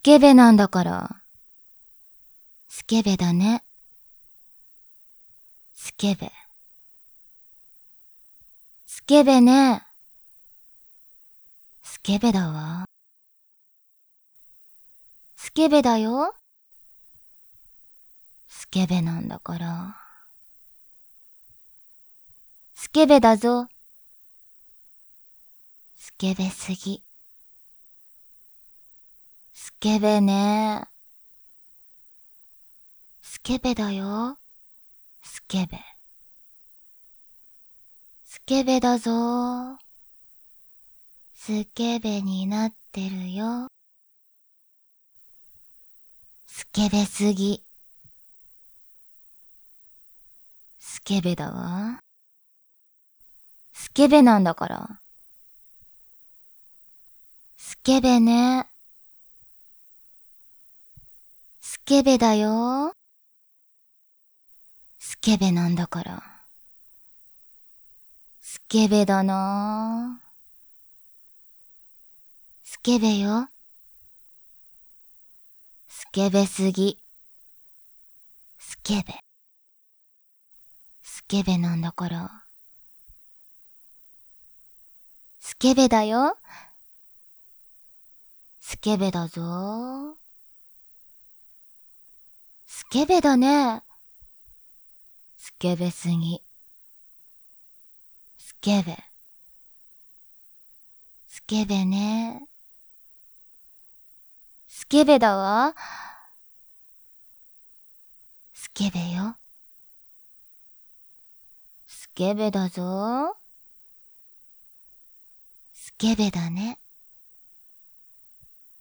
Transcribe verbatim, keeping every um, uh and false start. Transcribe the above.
ケベなんだから。スケベだね。スケベ。スケベね。スケベだわ。スケベだよ。スケベなんだから。スケベだぞ。スケベすぎ。スケベね。スケベだよ。スケベ。スケベだぞ。スケベになってるよ。スケベすぎ。スケベだわ。スケベなんだから。スケベね。スケベだよ。スケベなんだから。スケベだなぁ。スケベよ。スケベすぎ。スケベ。スケベなんだから。スケベだよ。スケベだぞ。スケベだね。スケベすぎ。スケベ。スケベね。スケベだわ。スケベよ。スケベだぞ。スケベだね。